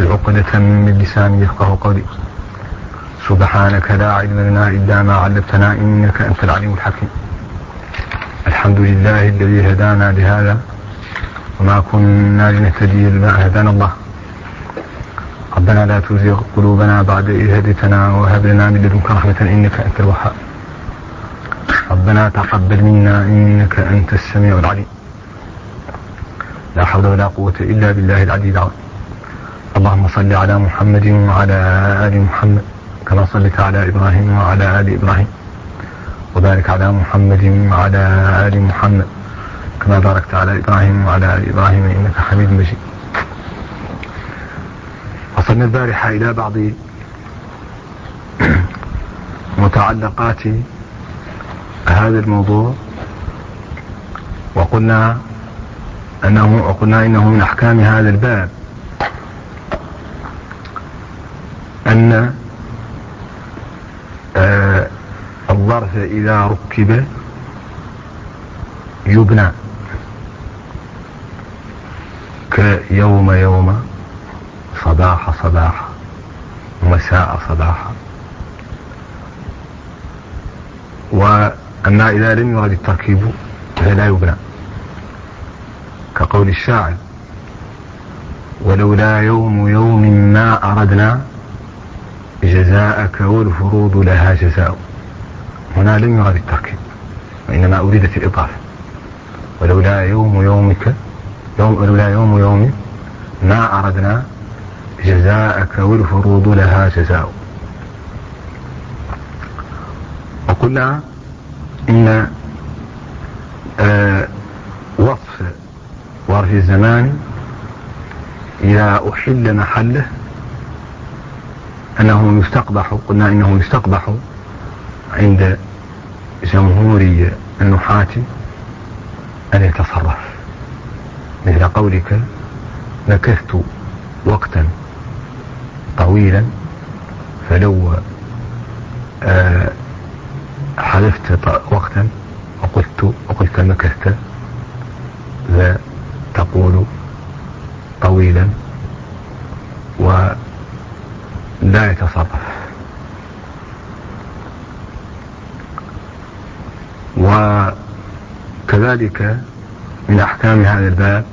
واحلل عقدة من لساني يفقه قولي. سبحانك لا علم لنا إلا ما علمتنا إنك أنت العليم الحكيم. الحمد لله الذي هدانا لهذا وما كنا لنهتدي لولا هدانا الله. ربنا لا تزغ قلوبنا بعد إذ هديتنا وهب لنا من لدنك رحمة إنك أنت الوهاب. ربنا تقبل منا إنك أنت السميع العليم. لا حول ولا قوة إلا بالله العلي العظيم. اللهم صل على محمد وعلى آل محمد كما صليت على إبراهيم وعلى آل إبراهيم، وبارك على محمد وعلى آل محمد كما باركت على إبراهيم وعلى آل إبراهيم إنك حميد مجيد. وصلنا البارحة إلى بعض متعلقات هذا الموضوع، وقلنا إنه من أحكام هذا الباب أن الظرف إذا ركب يبنى، كيوم يوم، صباح صباح، مساء صباحا. وأما إذا لم يرد التركيب فلا يبنى، كقول الشاعر: ولولا يوم يوم ما أردنا جزاءك والفروض لها جزاء. هنا لم يرد التركيب وإنما أريدت الإضافة. ولولا يوم يومك ولولا يوم يوم ما أردنا جزاءك والفروض لها جزاء. وقلنا إن وصف ظرف الزمان إذا أحل محله أنه يستقبح. قلنا إنه يستقبح عند جمهور النحاة أن يتصرف، مثل قولك: مكثت وقتا طويلا، فلو حذفت وقتا وقلت مكثت فتقول طويلا ولا يتصرف. وكذلك من أحكام هذا الباب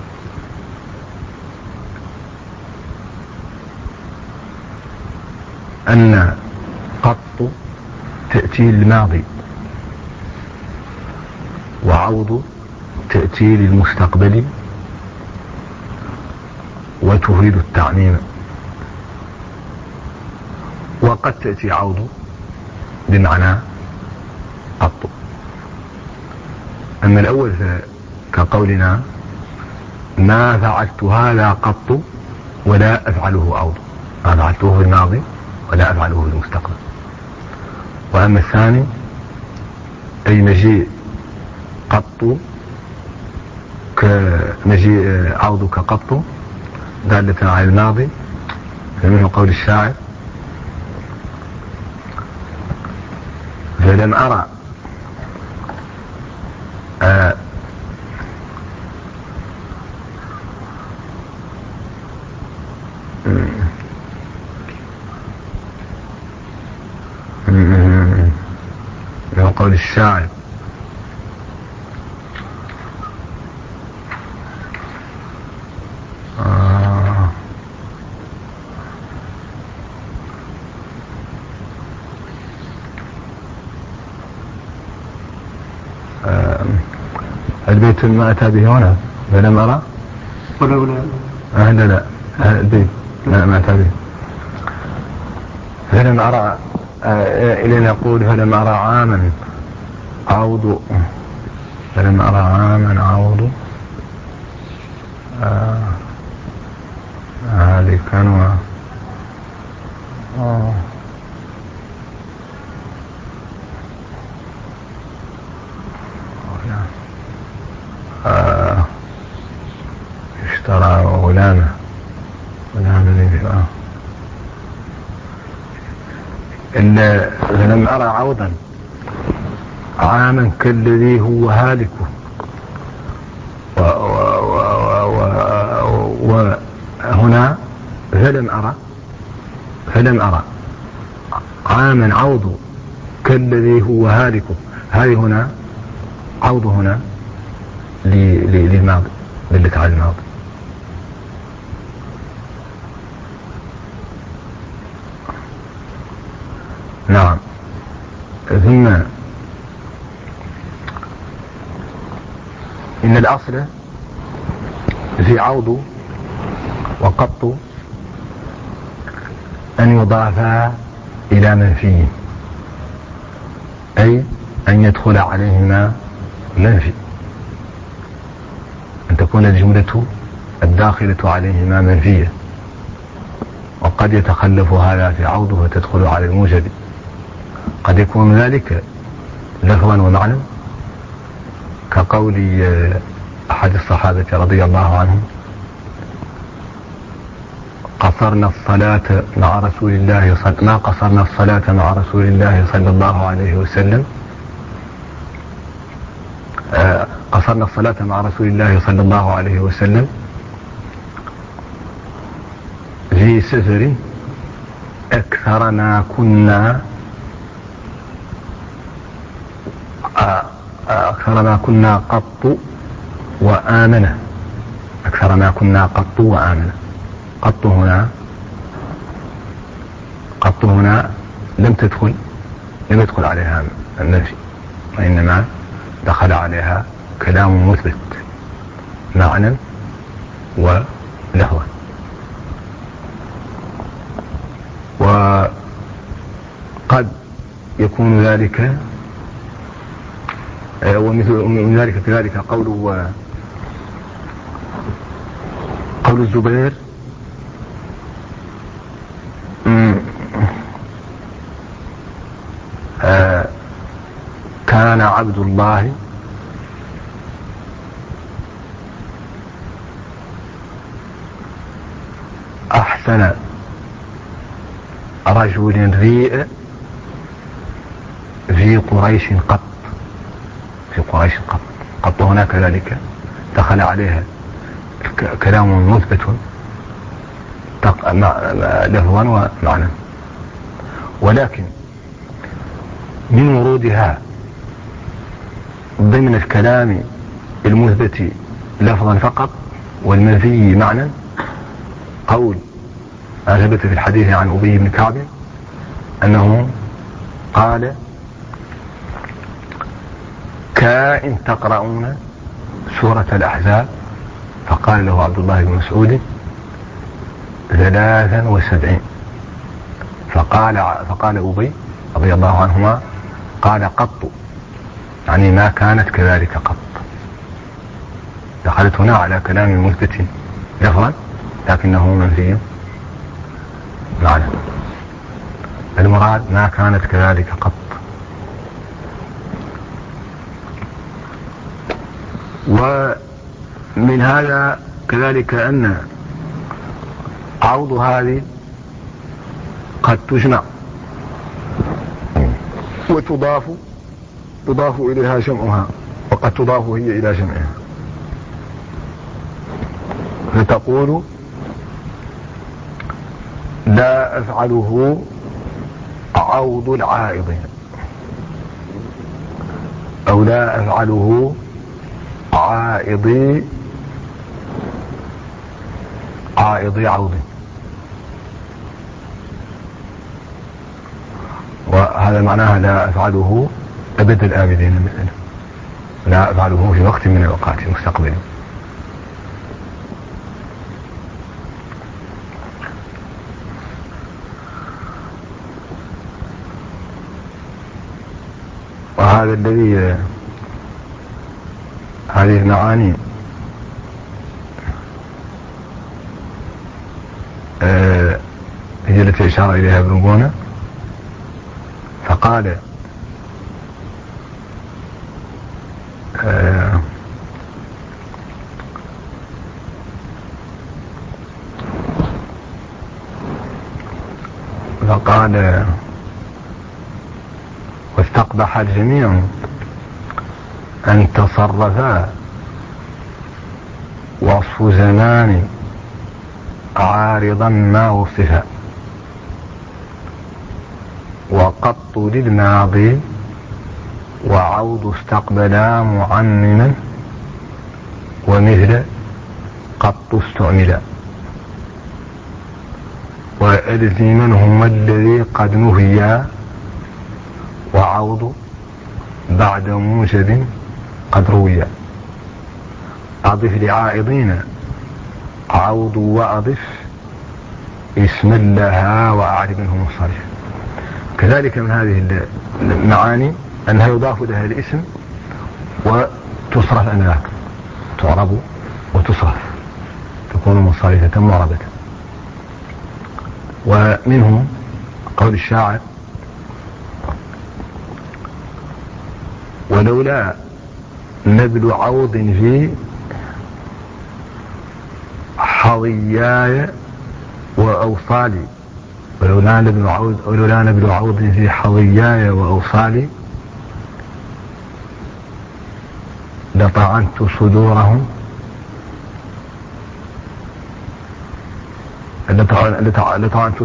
أن قط تأتي للماضي، وعوض تأتي للمستقبل وتفيد التعميم. وقد تأتي عوض بمعنى قط. أما الأول كقولنا: ما فعلت هذا قط ولا أفعله عوض، ما فعلته في الماضي ولا أفعله في المستقبل. وأما الثاني أي مجيء قط كمجيء عوض كقط دالة على الماضي، فمنه قول الشاعر: فلم أرى من قول الشاعر: البيت ما أتى به هنا فلم أرى لا البيت ما أتى به فلم أرى إلى نقول فلم أرى عاما عوض، فلم أرى عاما عوض هذه كانوا اشترى غلاما إن فلم أرى عوضا عاما كالذي هو هالك، وهنا فلم فلم أرى عاما عوض كالذي هو هالك. هذه هنا عوض هنا للماضي، دلت على الماضي. نعم. ثم إن الأصل في عوض وقط أن يضافا إلى منفي، أي أن يدخل عليهما منفي، أن تكون الجملة الداخلة عليهما منفية. وقد يتخلف هذا في عوض فتدخل على الموجب، قد يكون ذلك لفظا ومعنى، كقول أحد الصحابة رضي الله عنهم: قصرنا الصلاة مع رسول الله ما قصرنا الصلاة مع رسول الله صلى الله عليه وسلم، قصرنا الصلاة مع رسول الله صلى الله عليه وسلم في سفر أكثر ما كنا قط وآمنه. أكثر ما كنا قط وآمنه. قط هنا لم يدخل عليها النفي، وإنما دخل عليها كلام مثبت معنى ولفظا. وقد يكون ذلك، ومن ذلك كذلك قول الزبير: كان عبد الله أحسن رجل ريء في قريش قط. قط هنا كذلك دخل عليها كلام مثبت لفظا ومعنى، ولكن من ورودها ضمن الكلام المثبت لفظا فقط والمنفي معنى قول ما ثبت في الحديث عن أبي بن كعب أنه قال: كائن تقرؤون سورة الأحزاب؟ فقال له عبد الله بن مسعود: 73. فقال أبي رضي الله عنهما: قال قط، يعني ما كانت كذلك قط. دخلت هنا على كلام مثبت لفظا لكنه منفي معنى. المراد ما كانت كذلك قط. ومن هذا كذلك أن عوض هذه قد تجمع وتضاف إليها جمعها، وقد تضاف هي إلى جمعها، فتقول: لا أفعله عوض العائض، أو لا أفعله عائض عوض. وهذا معناها لا أفعله أبد الآبدين مثلا، لا أفعله في وقت من الأوقات المستقبلين. وهذا الذي هذه المعاني هي التي أشار إليها ابن بونة، فقال: واستقبح الجميع أن تصرفا وصف زمان عارضا ما وصف، وقط للماضي وعود استقبلا معمما، ومثل قط استعملا، وألزمنهما الذي قد نهيا، وعود بعد موجب قد رويا. أضف لعائضين عود وأضف اسما لها وأعرب منه مصرف. كذلك من هذه المعاني أنها يضاف لها الاسم وتصرف أنها تعرب وتصرف، تكون منصرفة معربة. ومنهم قول الشاعر: ولولا نبل عوض في حظياي وأوصالي، ولولا نبل عوض في حظياي وأوصالي لطعنت صدورهم لطعنت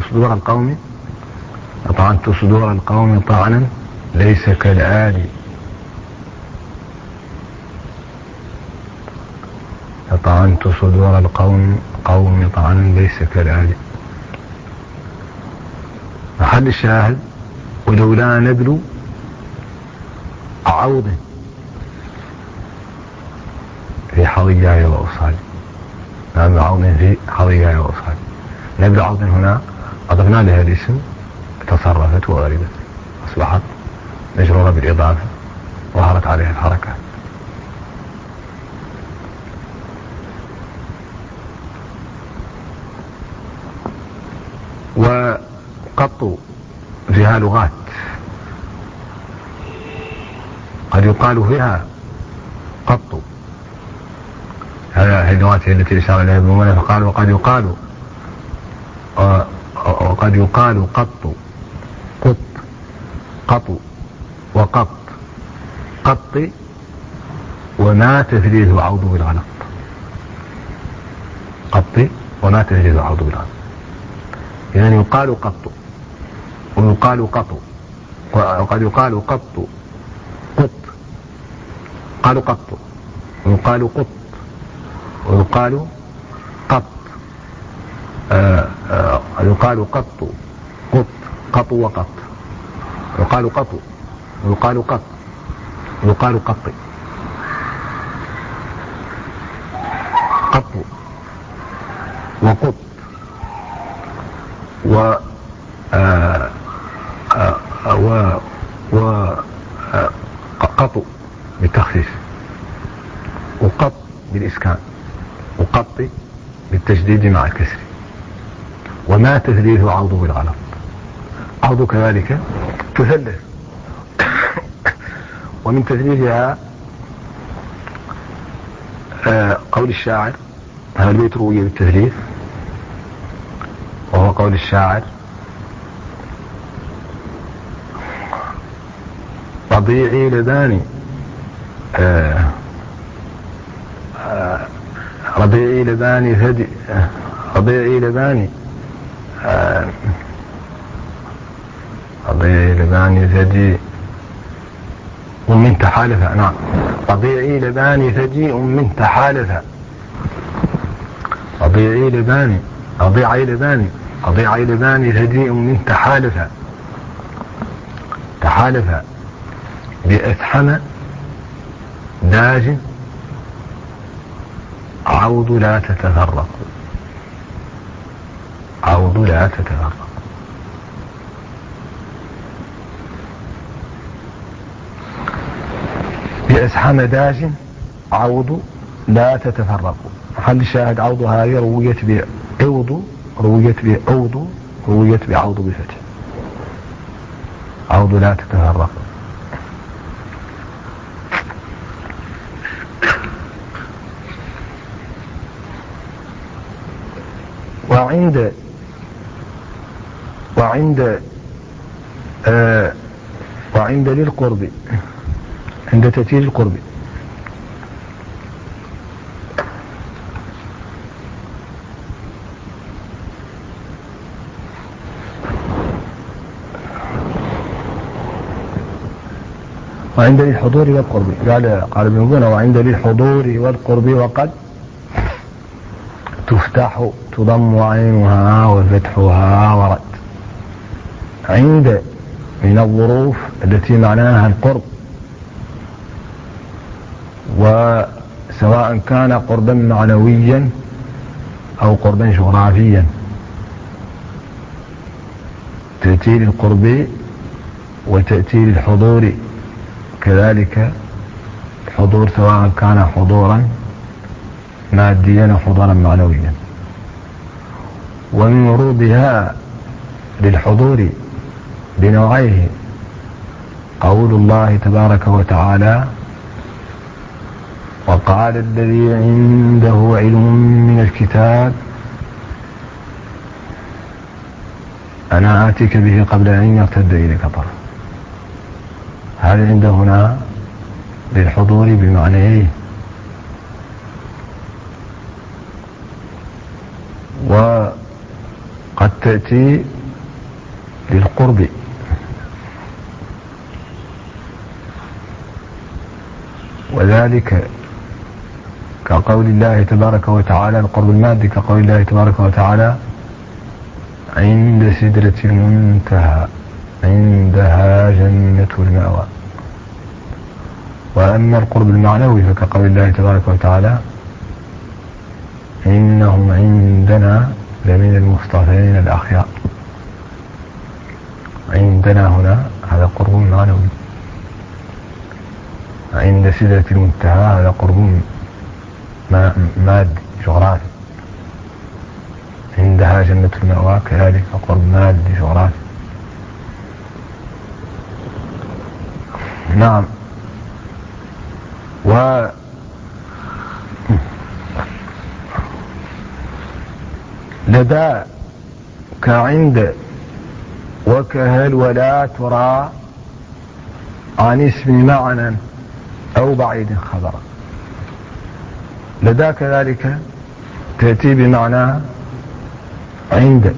صدور القوم طعنا ليس كالآلي. لطعنت صدور القوم طعنا ليس كالآلي. محل الشاهد: ولولا نبل عوض في حظياي وأوصالي، نبل عوض في حظياي وأوصالي. نبل عوض هنا أضفنا لها الاسم، تصرفت وغربت، أصبحت مجرورة بالإضافة، ظهرت عليها الحركة. وقط فيها لغات، قد يقال فيها قط، هذه اللغات التي أشار إليها ابن مالك، فقال وقد يقال قط، قط، قط، وقط، قط، وما تثليث عوض بالغلط، قط وما تثليث عوض بالغلط. يعني يقال قط ويقال قط، وقد يقال قط قط، قال قط، ويقال قط، ويقال قط، يقال قط قط، قط وقط، يقال قط ويقال قط، ويقال قط، قط وقط قط بالتخفيف، وقط بالإسكان، وقط بالتشديد مع الكسر. وما تثليث عوض بالغلط، عوض كذلك تثلث، ومن تثليثها قول الشاعر، هذا البيت روي بالتثليث، وهو قول الشاعر: ربيعي لباني ربيعي لباني ثدي، ربيعي لباني ربيعي لباني ثدي ومن تحالفة. نعم، ربيعي لباني ثدي من تحالفة، ربيعي لباني، ربيعي لباني، ربيعي لباني ثدي من تحالفة، تحالفة بأسحم داج عوض لا تتفرق، عوض لا تتفرق. بأسحم داج عوض لا تتفرق. محل الشاهد: عوض هذه رويت بعوض، رويت بعوض، رويت بعوض بفتح، عوض لا تتفرق. وعند للقرب، عند تأتيل القرب، وعند للحضور والقرب. قال ابن بونة وعند للحضور والقرب وقد تفتح تضم عينها وفتحها ورد. عند من الظروف التي معناها القرب، وسواء كان قربا معنويا أو قربا جغرافيا. تأتي للقرب وتأتي للحضور كذلك. الحضور سواء كان حضورا ماديا أو حضورا معنويا. ومن ورودها للحضور بنوعيه قول الله تبارك وتعالى: وقال الذي عنده علم من الكتاب أنا آتيك به قبل أن يرتد إليك طرف. هذا عند هنا للحضور بمعنيه. وقد تأتي للقرب، وذلك كقول الله تبارك وتعالى القرب المادي، كقول الله تبارك وتعالى: عند سدرة المنتهى عندها جنة المأوى. وأما القرب المعنوي فكقول الله تبارك وتعالى: إنهم عندنا لمن المصطفين الأخيار. عندنا هنا هذا قرب معنوي، عند سدرة المنتهى هذا قرب مادي جغرافي، عندها جنة المأوى كذلك قرب مادي جغرافي. نعم. لدى كعند وكهل ولا ترى عن اسم معنى أو بعيد خبرا. لدى كذلك تأتي بمعنى عند،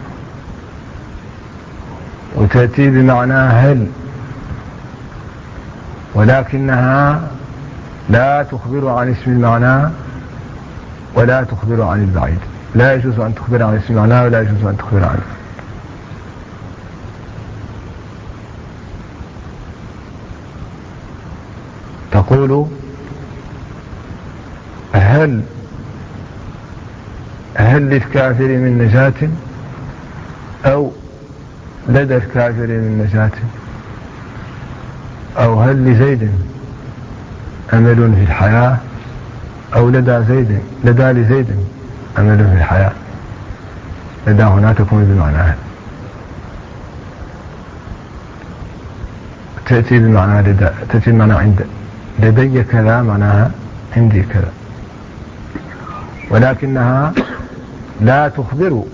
وتأتي بمعنى هل، ولكنها لا تخبر عن اسم المعنى ولا تخبر عن البعيد. لا يجوز أن تخبر عن اسم المعنى ولا يجوز أن تخبر عنه. تقول: هل للكافر من نجاة، أو لدى الكافر من نجاة، أو هل لزيد أمل في الحياة، أو لدى لزيد أمل في الحياة. لدى هنا تكون بمعنى هل. تأتي بمعنى لدى، تأتي بمعنى عند. لدي كذا معناها عندي كذا، ولكنها لا تخبر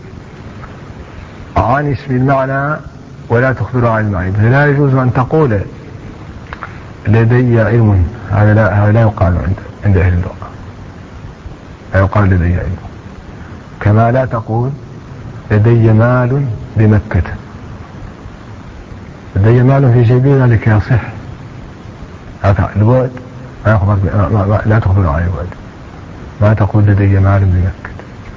عن اسم المعنى ولا تخبر عن المعنى. لا يجوز أن تقول لدي علم، هذا لا يقال عند أهل اللغة، لا يقال لدي علم. كما لا تقول لدي مال بمكة، لدي مال في جيبي ذلك يصح. هذا البعد ما يخبر لا تخبر عن البعد. ما تقول لدي مال بمكة.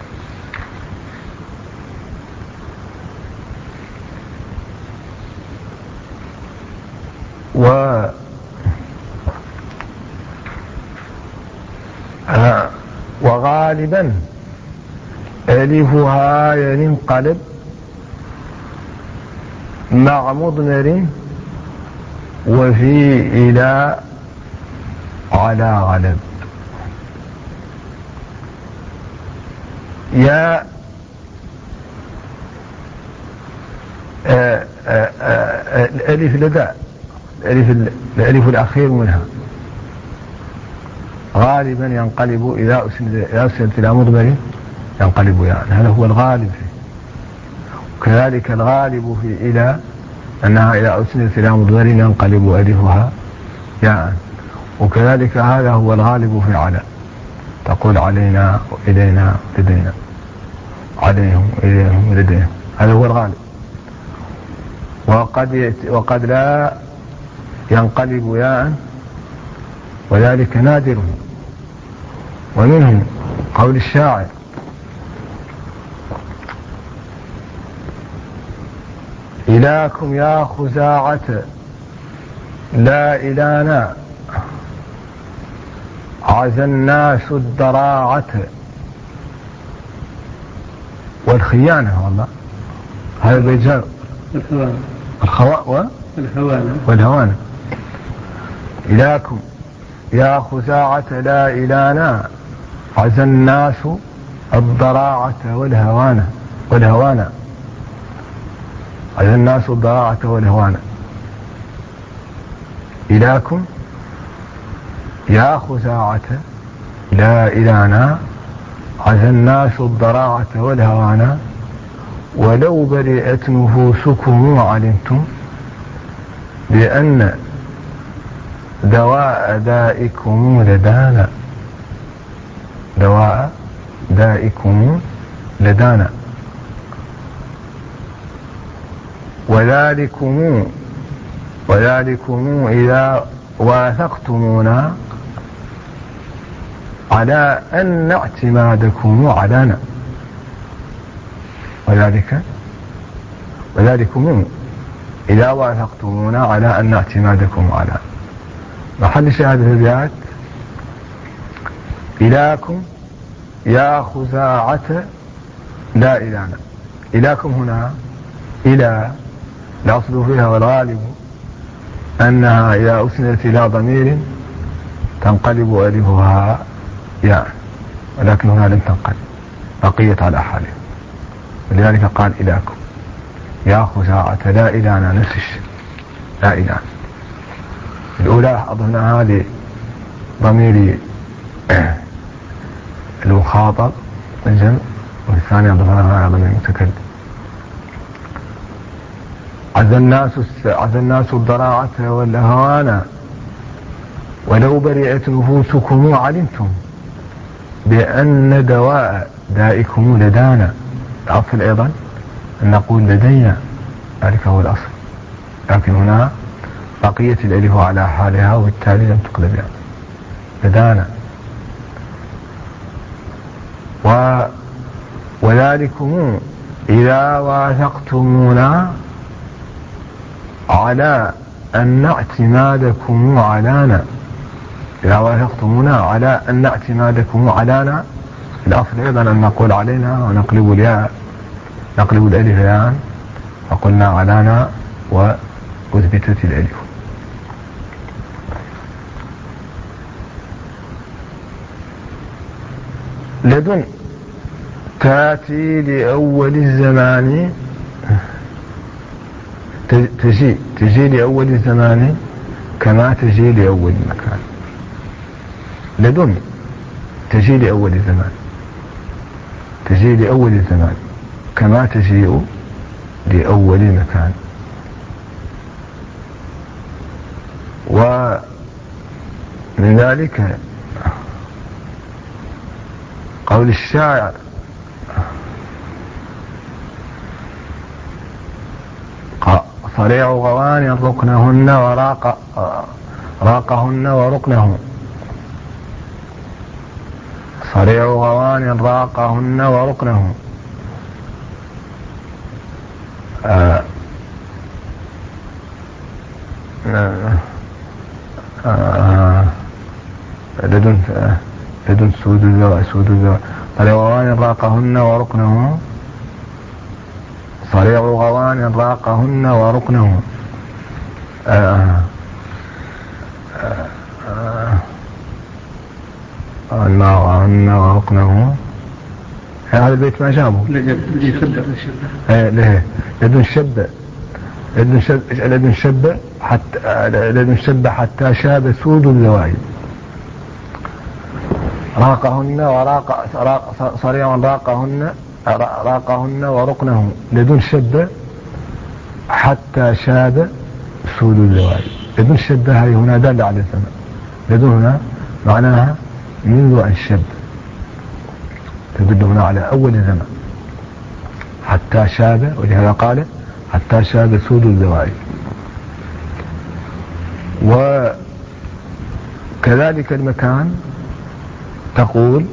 وغالبا ألفها ينقلب مع مضمر وفي إلى على غلب. يا الألف لدى، الألف الأخير منها غالبا ينقلب إذا أسند إلى مضمر ينقلب يعني. هذا هو الغالب فيه. وكذلك الغالب في إلى أنها إذا أسندت إلى مضمر ينقلب ألفها يعني. وكذلك هذا هو الغالب في على. تقول علينا وإلينا لدينا، عليهم إليهم لديهم، هذا هو الغالب. وقد لا ينقلب ياء وذلك نادر. ومنهم قول الشاعر: إلاكم يا خزاعة لا إلانا عزى الناس الدراعة. والخيانة والله هذا الرجال والهوانة. إلاكم يا خزاعة لا إلانا عزى الناس الضراعة والهوانة. عزى الناس الضراعة والهوانة. إلاكم يا خزاعة لا إلانا عزى الناس الضراعة والهوانة. ولو برئت نفوسكم علمتم بأن دواء دائكم لدانا. دواء دائكم لدانا. وذلكم إذا واثقتمونا على أن اعتمادكم علينا. وذلكم إذا واثقتمونا على أن اعتمادكم علينا. محل شهادة الآيات: إلاكم يا خزاعة لا إلانا. إلاكم هنا إلى الأصل فيها والغالب أنها إذا أسندت إلى ضمير تنقلب ألفها ياء، ولكن هنا لم تنقلب، بقيت على حالها، ولذلك قال إلاكم يا خزاعة لا إلانا. نفس الشيء لا إلانا. الأولى أضفنا هذه ضمير المخاطب الجمع، والثانية أضفناها على ضمير المتكلم. عزى الناس الضراعة والهوانة. ولو برئت نفوسكم علمتم بأن دواء دائكم لدانا. الأصل أيضا أن نقول لدينا، ذلك هو الأصل، لكن هنا بقية الألف على حالها وبالتالي لم تقلب يعني لدانا. وذلكم إذا واثقتمونا على أن اعتمادكم علينا. إذا واثقتمونا على أن اعتمادكم علينا. الأصل أيضا أن نقول علينا ونقلب الياء، نقلب الألف الآن فقلنا علينا وأثبتت الألف. لدن تأتي لأول الزمان، تجي لأول الزمان كما تجي لأول المكان. لدن تجي لأول الزمان، تجي لأول الزمان كما تجيء لأول المكان. ومن ذلك قول الشاعر: صريع غوان ركنهن راقهن وركنه. صريع غوان راقهن وركنه. لدن سود الزواج. صريع غوان راقهن وركنه. صريع غوان راقهن وركنه. راقهن وركنه. هذا البيت ما جابه. لدن شب حتى شاب سود الزواج. راقهن صريع راقهن وركنه. لدن شب حتى شاب سود الزواج. لدن شب هذه هنا دالة على الزمن. لدن هنا معناها منذ أن شب، تدل هنا على أول الزمن حتى شاب، ولهذا قال حتى شاب سود الزواج. وكذلك المكان تقول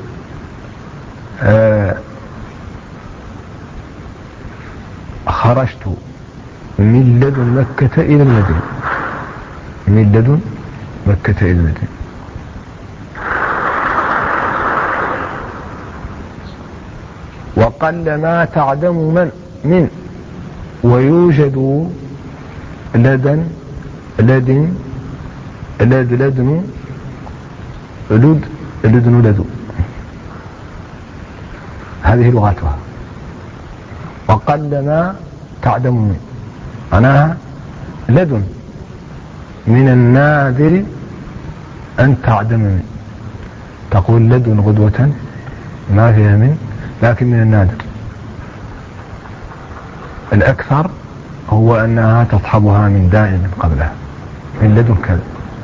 خرجت من لدن مكة إلى المدينة، من لدن مكة إلى المدينة. وقل ما تعدم من ويوجد لدن لدن لدن لدن هذه لغاتها. وقل ما تعدم من معناها لدن من النادر أن تعدم من، تقول لدن غدوة ما فيها من، لكن من النادر. الأكثر هو أنها تصحبها من دائم قبلها، من لدن كذا.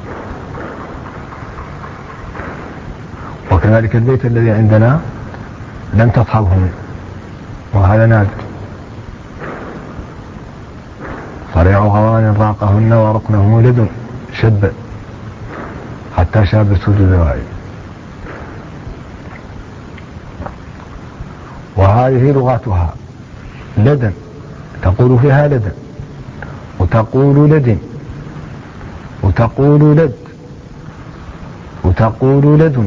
وكذلك البيت الذي عندنا لم تصحبه من، وهذا نادر. صريع غوان راقهن ورقنه لدن شب حتى شاب سود الذوائب. وهذه لغاتها لدن تقول فيها لدن، وتقول لدن، وتقول لد، وتقول لدن،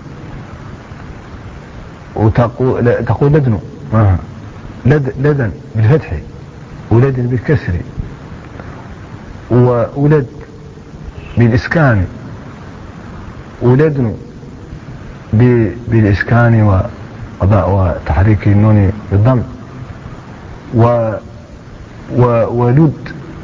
تقول لدن لدن بالفتح، ولدن بالكسر، وولد بالإسكان، ولدن بالإسكان وتحريك النون بالضم، ولد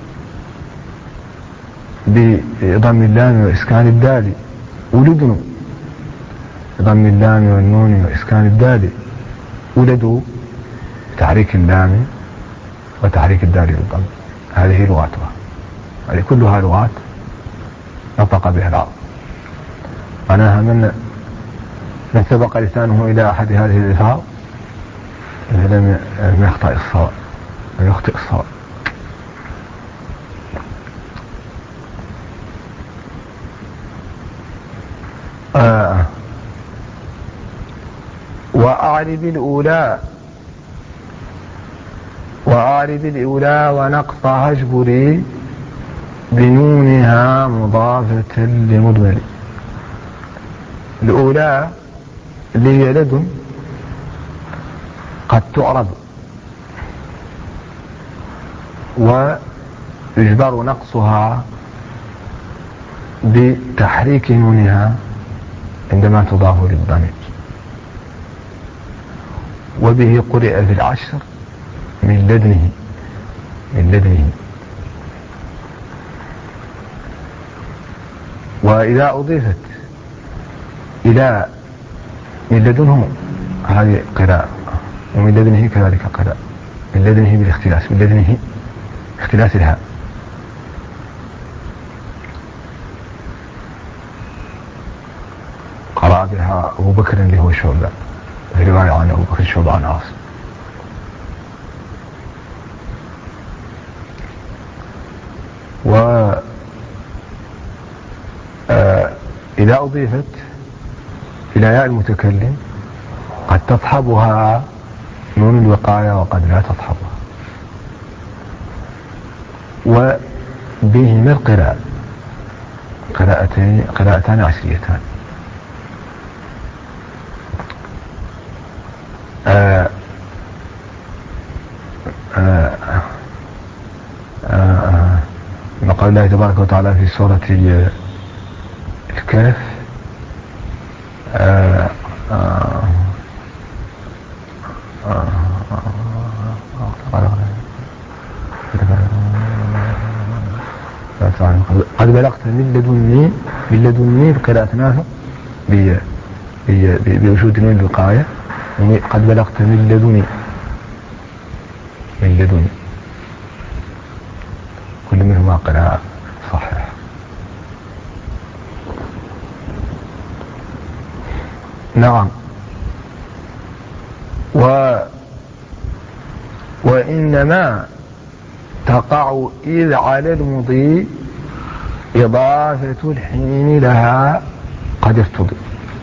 بضم اللام وإسكان الدال، ولدن بضم اللام والنون وإسكان الدال، ولدوا بتحريك اللام وتحريك الدال بالضم. هذه لغاتها، هذه كلها لغات نطق بها العرب. معناها من سبق لسانه إلى أحد هذه الألفاظ لم يخطئ الصواب، لم يخطئ الصواب. وأعرب الأولى ونقصها اجبري بنونها مضافة لمضمر. الأولى اللي هي لدن قد تعرب ويجبر نقصها بتحريك نونها عندما تضاف للضمير. وبه قرئ في العشر من لدنه، من لدنه. وإذا أضيفت إلى من لدنه هذه قراءة، ومن لدنه كذلك قراءة، من لدنه بالاختلاس، من لدنه اختلاس الهاء. قرأ بها أبو بكر اللي هو شعبة، في رواية عن أبو بكر شعبة عن عاصم. إذا أضيفت إلى ياء المتكلم قد تصحبها نون الوقاية وقد لا تصحبها. وبهما القراءة قراءتان عشريتان. قال الله تبارك وتعالى في سورة الكهف قد بلغت من لدني بقراءة نافع بوجود نون الوقاية، قد بلغت من لدني كل منهما قراءة صحيح. نعم. وإنما تقع إذ على المضي إضافة الحين لها قد ارتضي،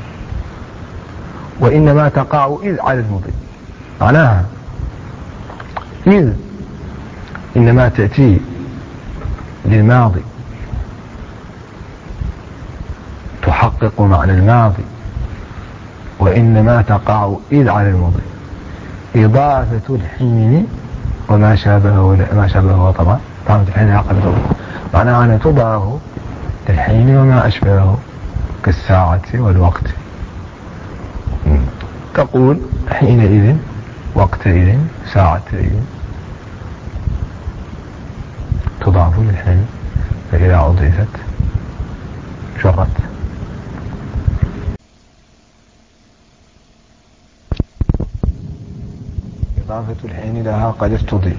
وإنما تقع إذ على المضي. معناها إذ إنما تأتي للماضي تحقق معنى الماضي، وإنما تقع إذ على المضي. إضافة الحين وما شابهه طبعا الحين عقل، معناها أن تضاف الحين وما أشبهه كالساعة والوقت. تقول حينئذ، وقتئذ، ساعتئذ، تضاف للحين، فإذا أضيفت جرت. إضافة الحين لها قد ارتضي.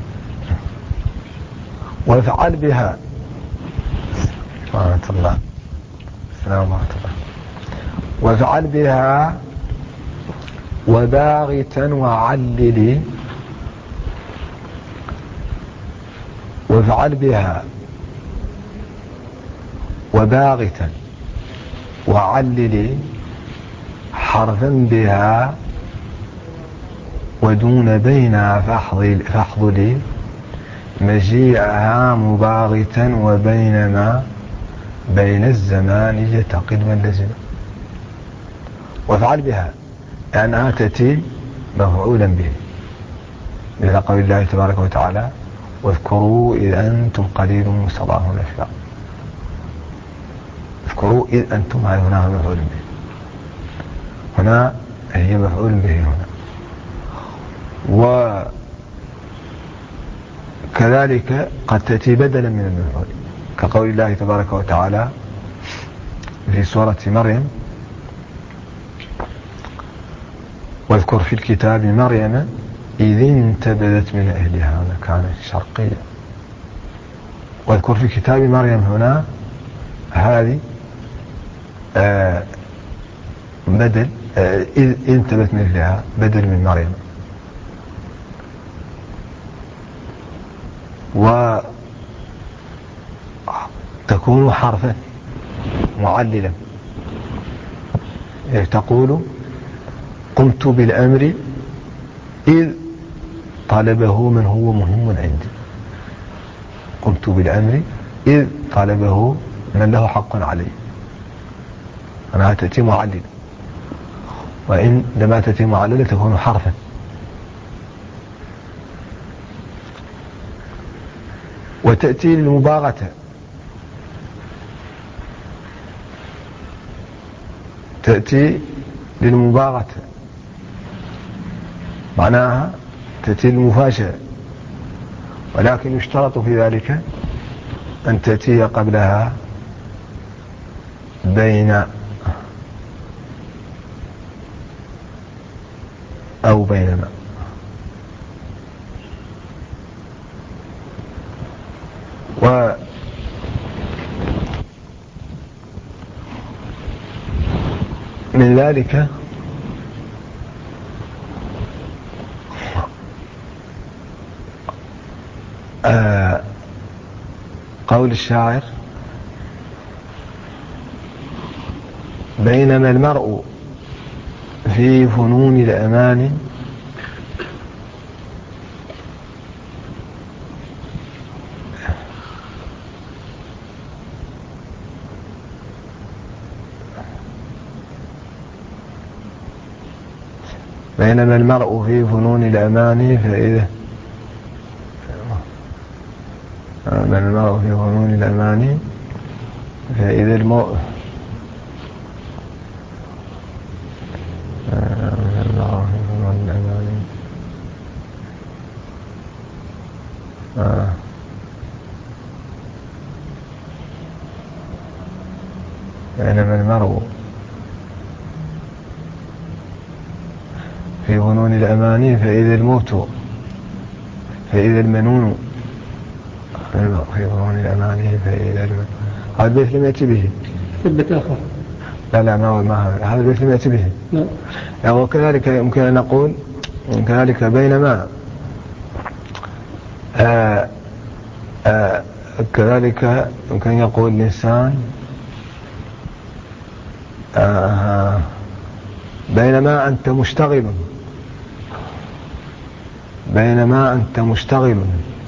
وافعل بها ورحمة الله، السلام ورحمة الله. وافعل بها وباغتا وعللي. وافعل بها وباغتا وعللي حرفا بها ودون بين فاحضلي مجيئها مباغتا وبينما بين الزمان يتقد من لزم. وافعل بها لأنها تأتي مفعولا به، مثل قول الله تبارك وتعالى واذكروا إذ أنتم قليل مستضعفون في الأرض. اذكروا إذ أنتم، هنا مفعول به، هنا هي مفعول به هنا. وكذلك قد تأتي بدلا من المفعول، كقول الله تبارك وتعالى في سورة مريم واذكر في الكتاب مريم إذ انتبذت من أهلها مكانا شرقيا. واذكر في كتاب مريم هنا هذه بدل، إذ انتبذت من أهلها بدل من مريم. وتكون حرفا معللا، تقول قمت بالأمر إذ طلبه من هو مهم عندي. قمت بالأمر إذ طلبه من له حق علي. أنا تأتي معللة، وإن لما تأتي معللة تكون حرفا. وتأتي للمباغتة، تأتي للمباغتة معناها تأتي للمفاشة، ولكن يشترط في ذلك أن تأتي قبلها بين أو بينما. ومن ذلك قول الشاعر بينما المرء في فنون الأمان بينما المرء في فنون الأمان فإذا المرء في فنون الأمان فإذا المرء في فنون الأمان بينما المرء في فنون الأمان فإذا الموت فإذا المنون في فنون الأمان فإذا المنون. هذا البيت لم يأتي به ثبت آخر. لا ما هذا البيت لم يأتي به. لا. وكذلك يمكن أن نقول كذلك بينما كذلك يمكن يقول الإنسان بينما أنت مشتغل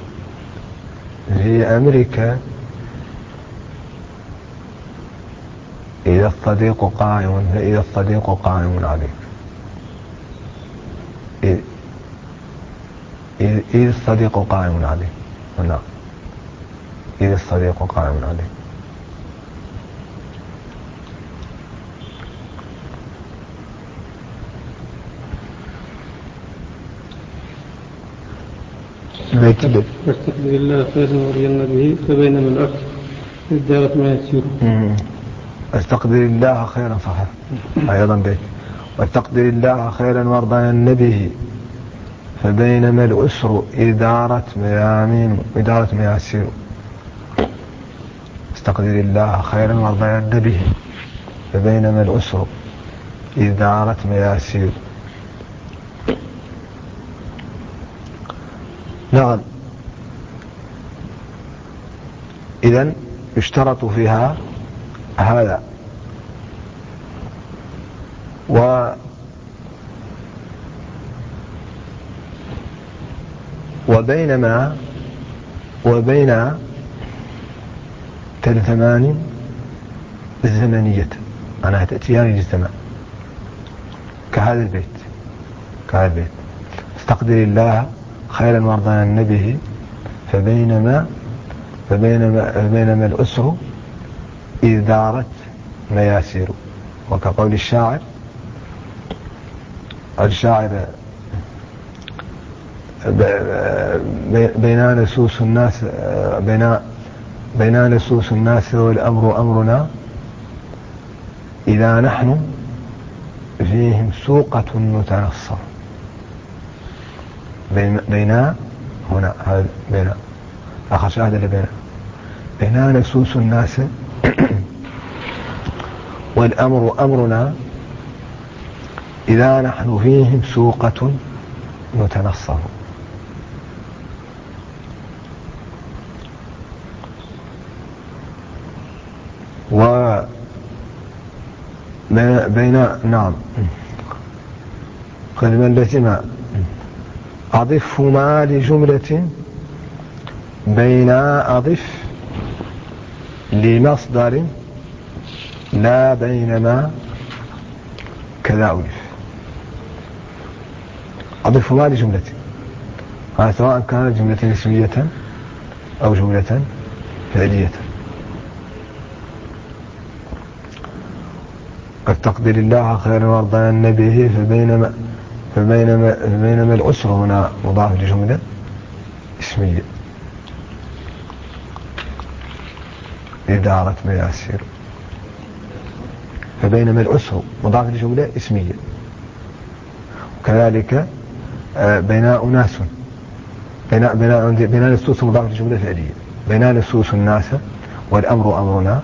في أمريكا إذا الصديق قائم عليك. إذا الصديق قائم عليك. نعم، إذا الصديق قائم عليك. واستقدر الله خيرا ورينا به فبينما الأرض ازدارت ما يسير. واستقدر الله خيرا، صحيح أيضا بيت. واستقدر الله خيرا وارضين به فبينما الأسر إدارة مياسير. استقدر الله خيرا وارضين به فبينما الأسر إدارة مياسير. نعم، إذن يشترط فيها هذا. وبين تلثمان الزمنية أنا تأتيان للزمان كهذا البيت. استقدر الله خيرا وارضانا به فبينما الأسر إذ دارت مياسير. وكقول الشاعر بين لصوص الناس والأمر أمرنا إذا نحن فيهم سوقة نتنصر. بين هنا هذا بين آخر شاهد اللي بين لصوص الناس والأمر أمرنا إذا نحن فيهم سوقة نتنصر. نعم كلمة التي أضفهما لجملة أضف لمصدر لا بينما كذا ألف. أضفهما لجملة، هذا سواء كانت جملة اسمية أو جملة فعلية. قد تقدر الله خيرا وارضانا به فبينما الأسر هنا مضاف لجملة اسمية إدارة مياسير. فبينما الأسر مضاف لجملة اسمية. وكذلك بناء ناس بناء لصوص مضاف لجملة فعلية. بناء لصوص الناس والأمر أمرنا.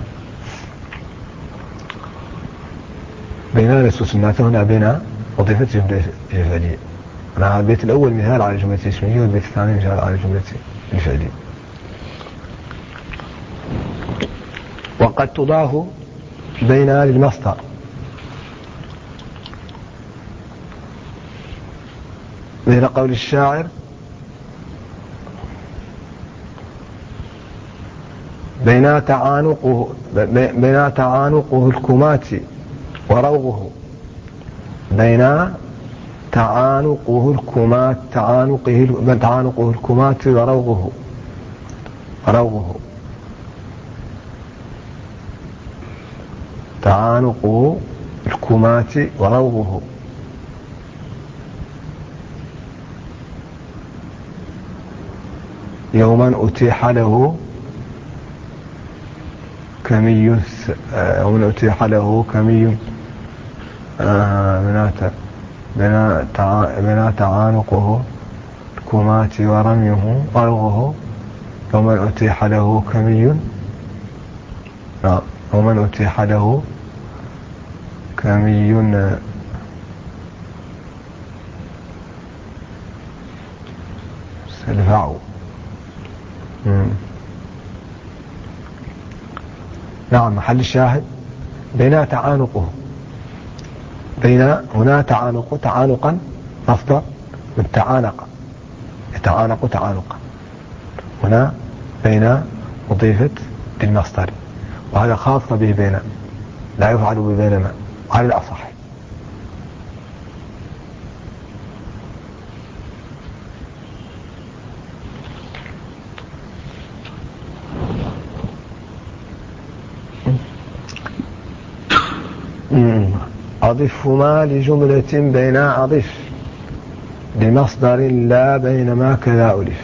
بناء لصوص الناس هنا بناء وظيفة جملة فعلية. هذا البيت الأول مثال على جملة اسمية والبيت الثاني مثال على جملة الفعلية. وقد تضاف بين للمصدر مثل قول الشاعر بين تعانقه الكمات وروغه. بين تعانقه الكمات وروغه. تعانقه الكمات وروغه. يوما أتيح له كمي بنا تعانقه الكمات ورميه وروغه. يوما أتيح له كمي سلفع. نعم محل الشاهد بين تعانقه، بين هنا تعانقا مصدر من تعانق، يتعانق تعانقا، هنا بين مضيفة للمصدر، وهذا خاص به بين، لا يفعل ببينما على الأصح. أضفهما لجملة بين أضف لمصدر لا بينما كذا ألف.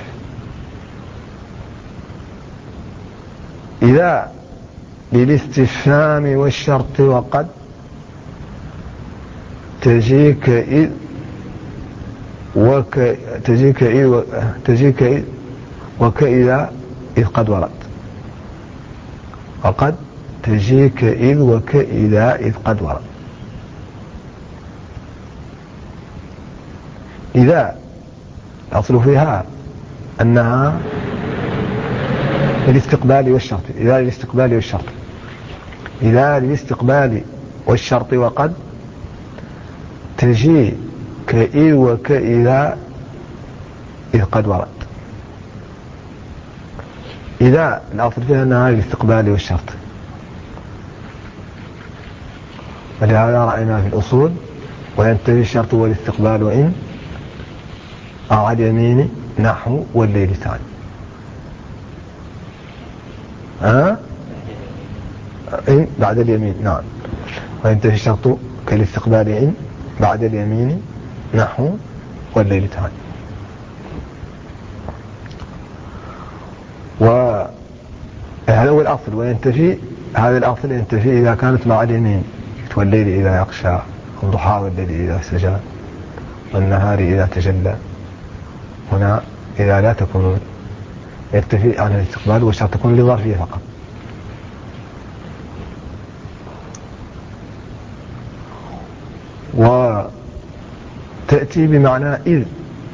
إذا للاستفهام والشرط وقد تجيك إذ وكإذا إذ قد ورد، وقد تجيك إذ وكإذا إذ قد ورد. إذا الأصل فيها أنها للاستقبال والشرط، إذا للاستقبال والشرط، إذا للاستقبال والشرط وقد تجي كإذ وكإذا إذ قد ورد. إذا الأصل فيها أنها للاستقبال والشرط، ولهذا رأينا في الأصول وينتهي الشرط والاستقبال وإن على اليمين نحو والليل تعالى. إن بعد اليمين، نعم، وينتهي الشرط كالاستقبال إن بعد اليمين نحو والليل تعالى. وهذا هو الأصل، وينتفي هذا الأصل ينتفي إذا كانت مع اليمين، والليل إذا يغشى، والضحى والليل إذا سجى، والنهار إذا تجلى. هنا إذا لا تكون يكتفي عن الاستقبال والشرط تكون لظرفية فقط. وتأتي بمعنى إذ،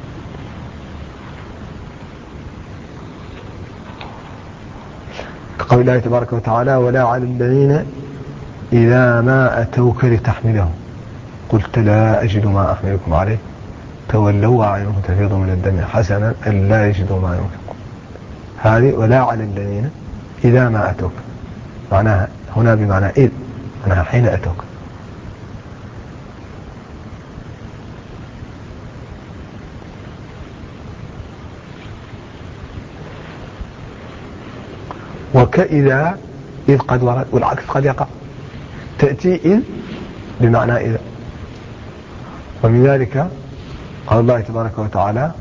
كقول الله تبارك وتعالى ولا على الذين إذا ما أتوك لتحملهم قلت لا أجد ما أحملكم عليه تولوا وأعينهم تفيض من الدم حسنا أن لا يجدوا ما ينفقون. هذه ولا على الذين إذا ما أتوك، معناها هنا بمعنى إذ، معناها حين أتوك. وكإذا إذ قد ورد، والعكس قد يقع، تأتي إذ بمعنى إذا. ومن ذلك قال الله تبارك وتعالى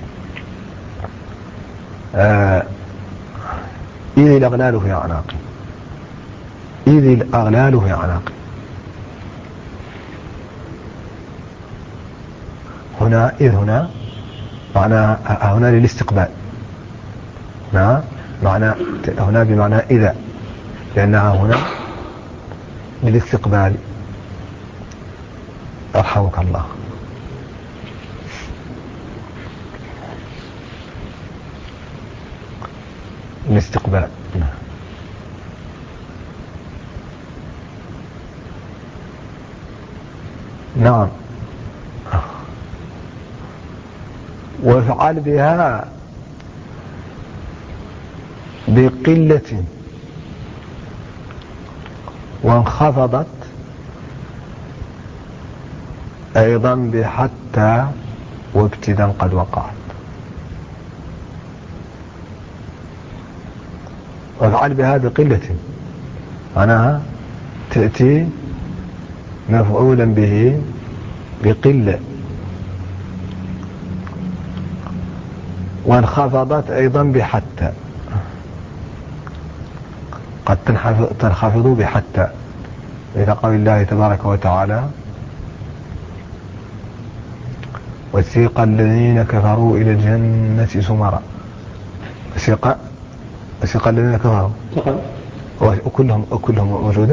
إذ الأغلال في أعناقي، إذ الأغلال في أعناقي. هنا إذ هنا معنى هنا للاستقبال، هنا بمعنى إذا، لأنها هنا للاستقبال. أرحمك الله. الاستقبال. نعم. وافعل بها بقلة وانخفضت أيضا بحتى وابتدا قد وقعت. وافعل بها بقلة معناها تأتي مفعولا به بقلة، وانخفضت أيضا بحتى، قد تنخفض بحتى، إلى قول الله تبارك وتعالى وسيق الذين كفروا إلى الجنة زمرا. وسيق الذين كفروا وكلهم موجودة.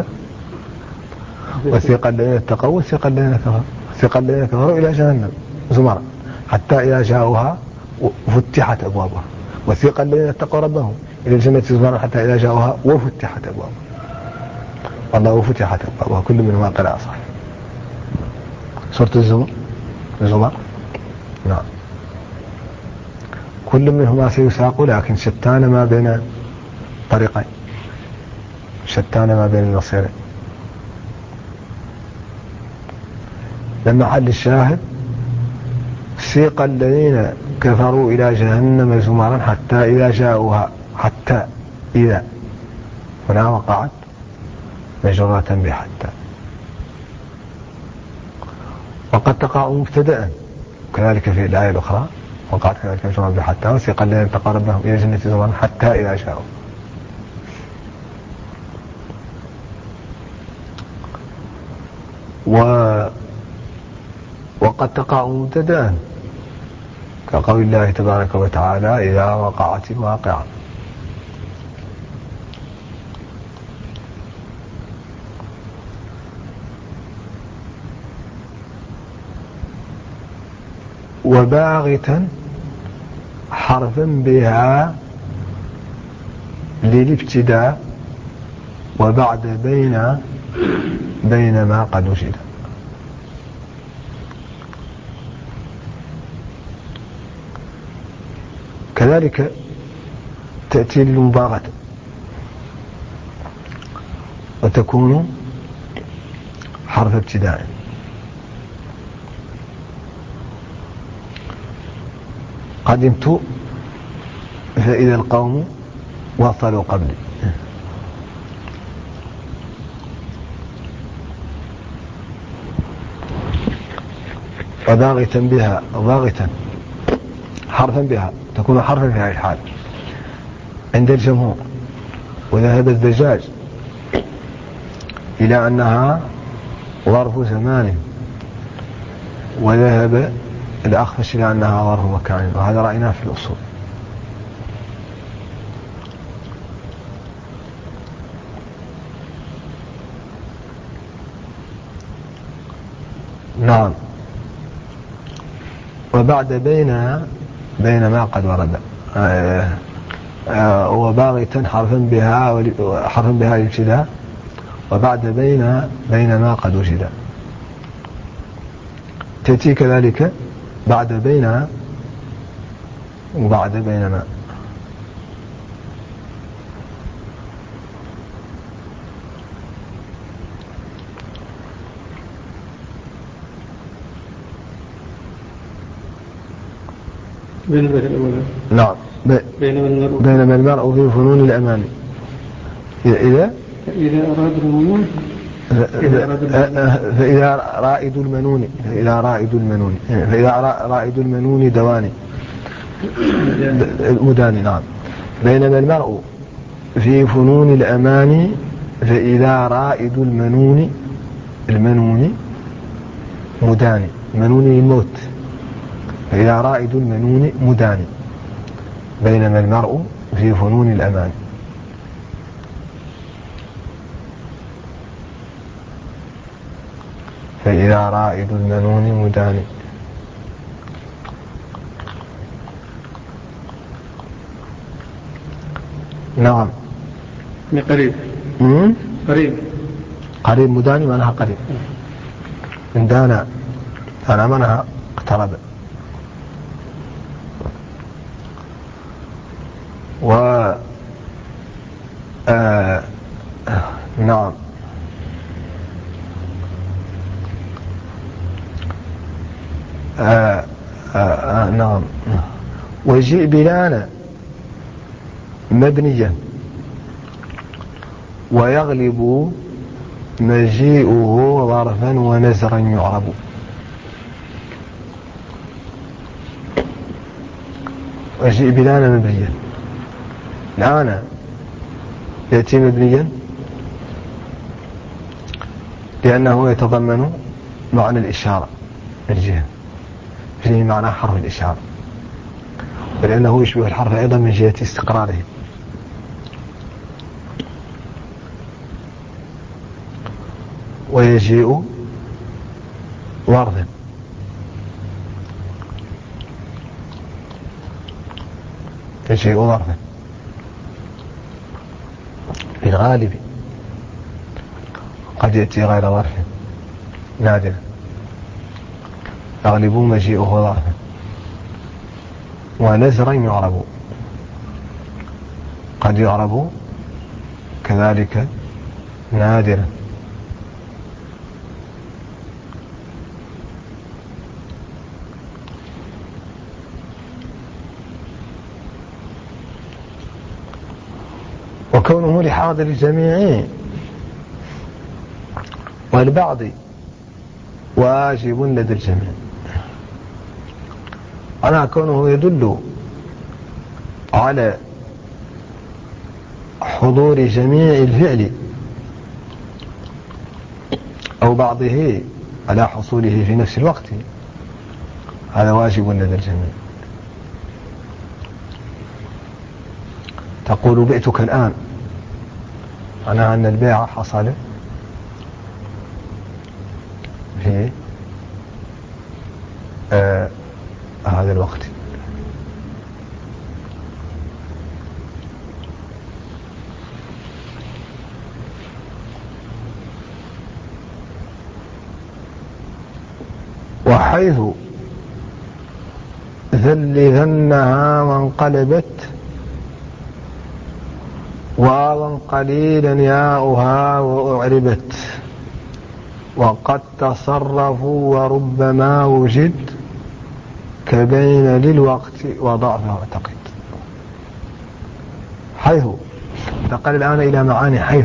وسيق الذين اتقوا وسيق الذين كفروا، وسيق الذين كفروا إلى جهنم زمرا حتى إذا جاءوها وفتحت أبوابها. وسيق الذين اتقوا ربهم إلى الجنة زمرا حتى إذا جاءوها وفتحت أبوابها. الله فتحت الأبواب كل منهما قراءة صحيح. سورة الزمر نعم. كل منهما سيساق لكن شتان ما بين طريقين، شتان ما بين المصيرين. لما حل الشاهد سيق الذين كفروا إلى جهنم زمرا حتى إذا جاءوها، حتى إذا هنا وقعت مجرورة بحتى. وقد تقع مبتدأ كذلك في الآية الأخرى وقعت كذلك مجرورة بحتى. وسيق الذين تقرب لهم إلى جنة زمرا حتى إذا جاءوا. وقد تقع مبتدأ كقول الله تبارك وتعالى إذا وقعت الواقعة. وباغتا حرفا بها للابتداء وبعد بين ما قد وجد. كذلك تأتي للمباغة وتكون حرف ابتداء. قدمت فإذا القوم وصلوا قبلي. وباغتا بها، باغتا حرفا بها تكون حرفا في هذه الحال عند الجمهور. وذهب الزجاج إلى أنها ظرف زمان، وذهب الأخفش إلى أنها ظرف مكان، وهذا رأيناه في الأصول. نعم. وبعد بين ما قد ورد. وباغتا حرفا بها الابتداء وبعد بين ما قد وجد. تأتي كذلك بعد بين وبعد بين ما. نعم. بينما المرء في فنون الأمان إذا أراد المنون فإذا رائد المنون دواني مداني. نعم. بينما المرء في فنون الأمان فإذا رائد المنون مداني. منون الموت. فإذا رائد المنون مداني. بينما المرء في فنون الأمان. فإذا رائد المنون مداني. نعم. قريب مداني معناها قريب. إن دانا أنا معناها اقترب. نعم. نعم. وجيء بلانا مبنيا ويغلب مجيئه ظرفا ونزرا يعرب. وجيء بلانا مبنيا. الآن يأتي مبنيا لأنه يتضمن معنى الإشارة الجهة، فيه معنى حرف الإشارة، ولأنه يشبه الحرف أيضا من جهة استقراره. ويجيء ظرفا. يجيء ظرفا في الغالب. قد يأتي غير ظرف نادر، يغلب مجيئه ظرفا، ونزرا يعرب، قد يعرب كذلك نادرا. وكونه لحاضر الجميع والبعض واجب لدى الجميع، أنا كونه يدل على حضور جميع الفعل أو بعضه على حصوله في نفس الوقت، هذا واجب لدى الجميع. تقول بئتك الآن، معناها أن البيع حصل في هذا الوقت. وحيث ذلذنها وانقلبت واوا قليلا ياؤها وأعربت، وقد تصرفوا وربما وجد كبين للوقت وضعفه اعتقد. حيث انتقل الآن إلى معاني حيث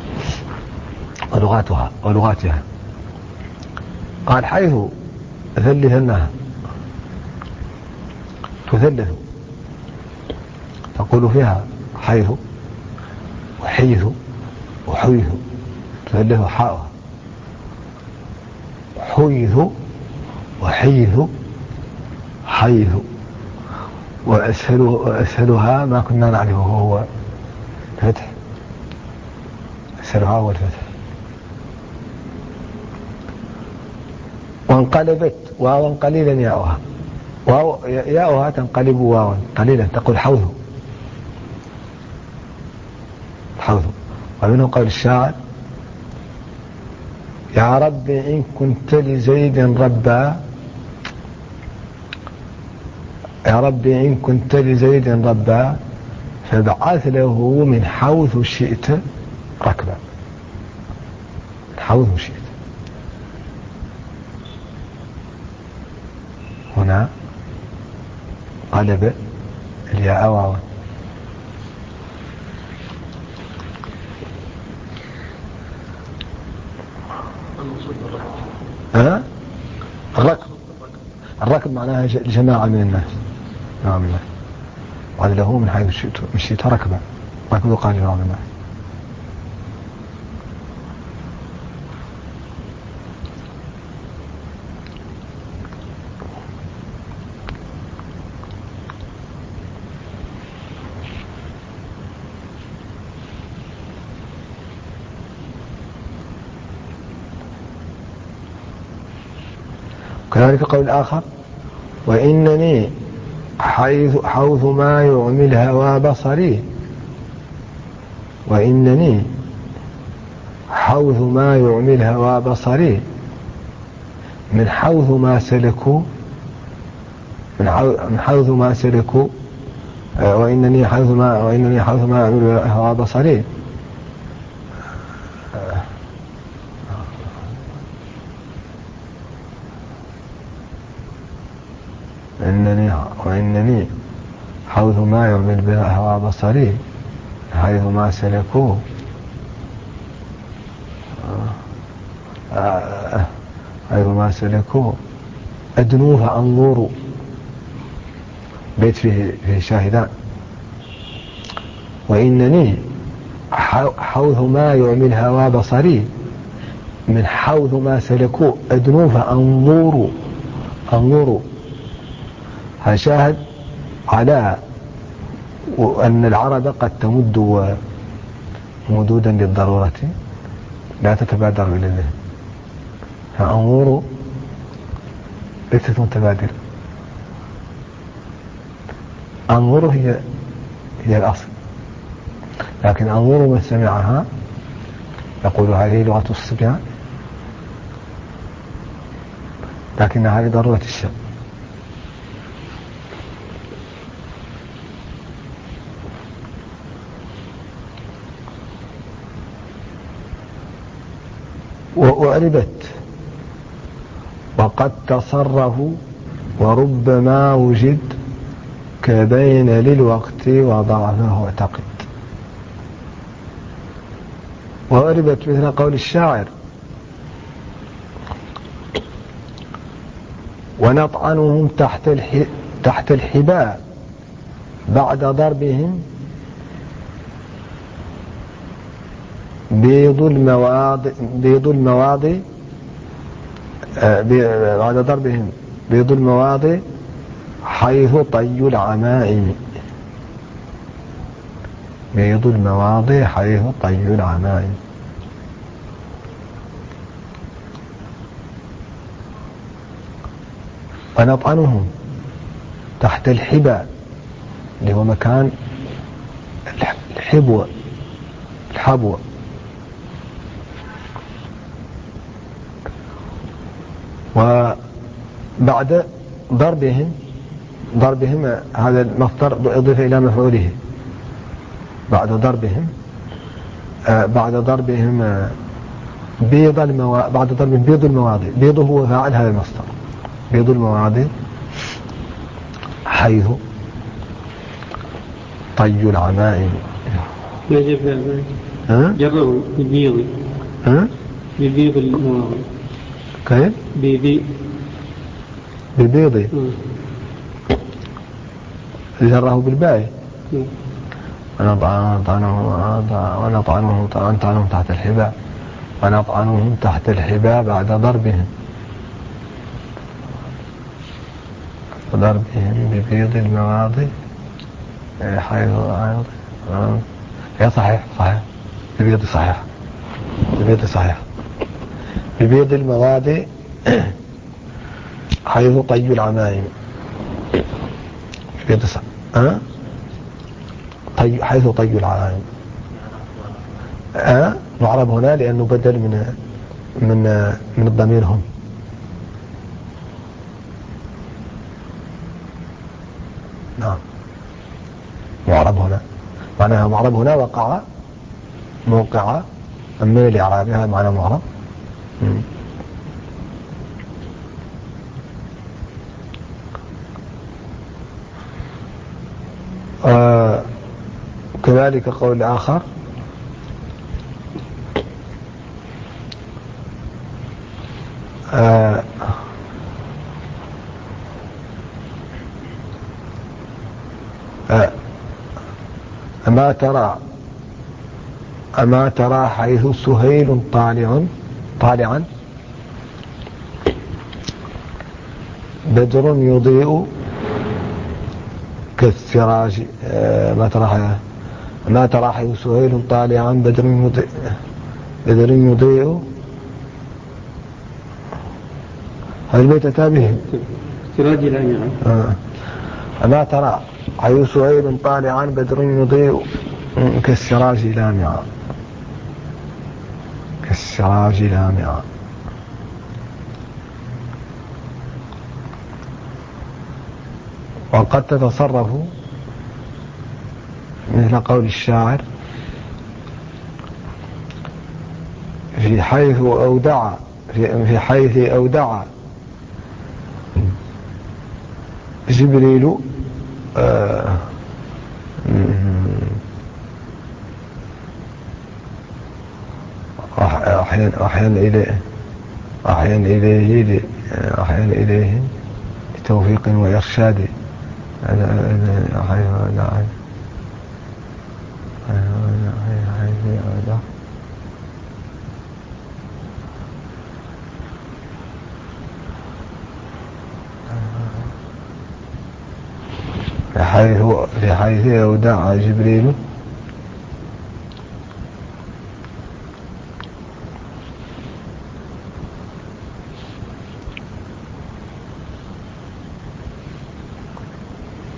ولغاتها. قال حيث ثلثنها، تثلث، تقول فيها حيث وحيث وحيث، تثلث حاءها، حيث وحيث حيث. وأسهلها ما كنا نعرفه هو الفتح، أسهلها هو الفتح. وانقلبت واوا قليلا ياؤها، ياؤها تنقلب واوا قليلا، تقول حوث. ومنه قول الشاعر يا رب إن كنت لزيد ربا، يا رب إن كنت لزيد ربا فابعث له من حوث شئت ركبا، من حوث شئت. هنا قلب الياء واوا. الركب معناها جماعة من الناس، نعم الله. قال له من حيث شئت ركبا، ركب قال بعض الناس. كذلك قول الآخر وإنني حوث ما يعمي الهوى بصري، وإنني حوث ما يعمي الهوى بصري من حوث ما سلكوا، من حوث ما سلكوا، وإنني حوث ما يعمي الهوى بصري. وإنني حوث ما يعمل الهوى بصري حيث ما سلكوه، حيث ما سلكوه أدنو فأنظروا، بيت فيه شاهدان. وإنني حوث ما يعمل الهوى بصري من حوث ما سلكوه أدنو فأنظروا. هشاهد على أن العرب قد تمد مدودا للضرورة لا تتبادر إلى الذهن، فأنظروا ليست متبادرة. أنظروا هي الأصل، لكن أنظروا من سمعها يقول هذه لغة الصبيان، لكنها لضرورة الشأن. وأعربت وقد تصرفوا وربما وجد كبين للوقت وضعفه اعتقد. وأعربت مثل قول الشاعر ونطعنهم تحت الحباء بعد ضربهم بيض المواضي بعد ضربهم بيض المواضي حيث طي العمائم. بيض المواضي حيث طي العمائم. ونطعنهم تحت الحباء اللي هو مكان الحبوة وبعد ضربهم هذا المصدر أضيف إلى مفعوله بعد ضربهم بيض المواضي. بيض هو فاعل هذا المصدر. بيض المواضي حيث طي العمائم. ما جاب جره ببيض ببيض المواضي. كيف؟ ببيض جره بالباء. ونطعنهم تحت الحباء. ونطعنهم تحت الحباء بعد ضربهم ببيض المواضي حيث يا صحيح ببيض صحيح ببيض المواضي حيث طي العمائم. ببيض حيث طي العمائم. نعرب هنا لأنه بدل من الضمير هم. نعم معرب هنا معناها معرب هنا وقع موقع من الإعرابها معنى معرب. كذلك قول آخر أما ترى حيث سهيل طالعا بدر يضيء كالسراج. ما ترى حيث سهيل طالعا بدر يضيء. هذا البيت تابعه سراج لامعة. أما ترى حيث سهيل طالعا بدر يضيء كالسراج لامعة. وقد تتصرف مثل قول الشاعر في حيث أودع جبريل أحيانا إليه لتوفيق وإرشاد. في حيث أودع جبريل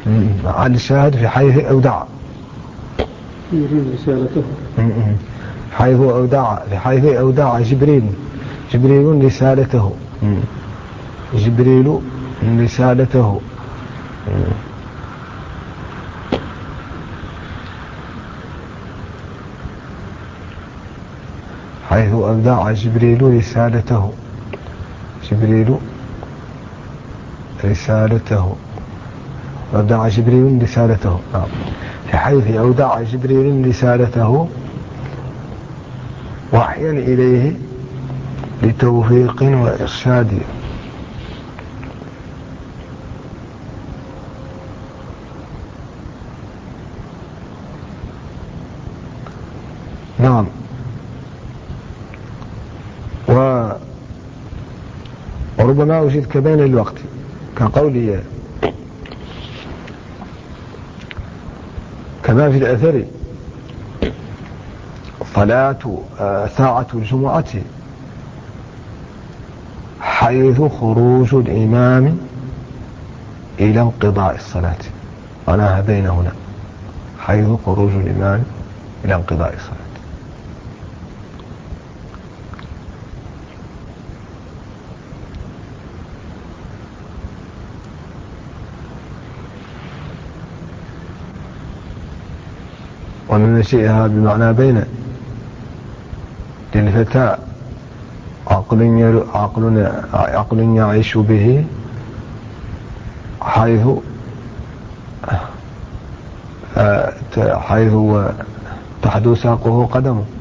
عن الشاهد في حيث أودع يريد رسالته. حيث أودع جبريل رسالته حيث أودع جبريل رسالته أودع جبريل رسالته حيث أودع جبريل رسالته وحيا إليه لتوفيق وإرشاد. نعم. وربما أجد كبين الوقت كقولي كما في الأثر ساعة الجمعة حيث خروج الإمام إلى انقضاء الصلاة. أنا هذين هنا حيث خروج الإمام إلى انقضاء الصلاة. ومن نشئها بمعنى بين للفتى عقل يعيش به حيث تحدو ساقه قدمه.